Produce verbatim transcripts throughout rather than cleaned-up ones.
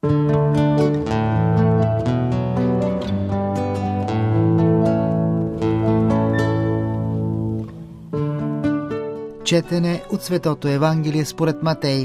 Четене от Светото Евангелие според Матей.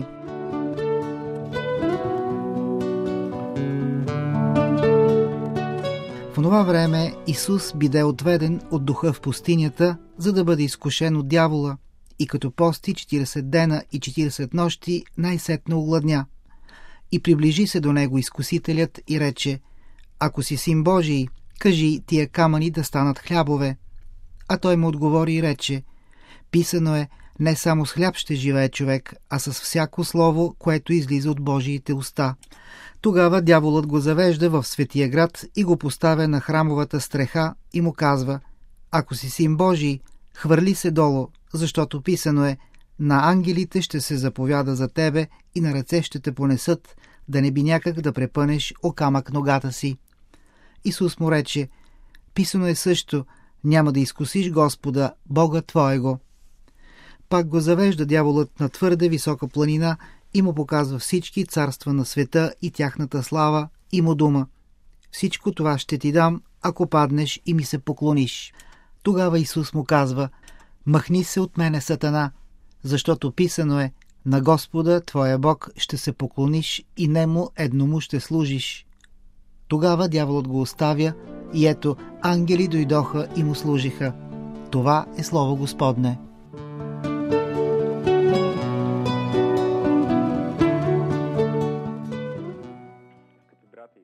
В онова време Исус биде отведен от духа в пустинята, за да бъде изкушен от дявола, и като пости четиридесет дена и четиридесет нощи, най-сетне огладня. И приближи се до него изкусителят и рече: „Ако си син Божий, кажи тия камъни да станат хлябове“. А той му отговори и рече: „Писано е, не само с хляб ще живее човек, а с всяко слово, което излиза от Божиите уста“. Тогава дяволът го завежда в светия град и го поставя на храмовата стреха и му казва: „Ако си син Божий, хвърли се долу, защото писано е: на ангелите ще се заповяда за тебе и на ръце ще те понесат, да не би някак да препънеш о камък ногата си“. Исус му рече: „Писано е също: няма да изкусиш Господа, Бога твоего“. Пак го завежда дяволът на твърде висока планина и му показва всички царства на света и тяхната слава, и му дума: „Всичко това ще ти дам, ако паднеш и ми се поклониш“. Тогава Исус му казва: „Махни се от мене, Сатана, защото писано е: на Господа, твоя Бог, ще се поклониш и нему едному ще служиш“. Тогава дяволът го оставя и ето ангели дойдоха и му служиха. Това е слово Господне.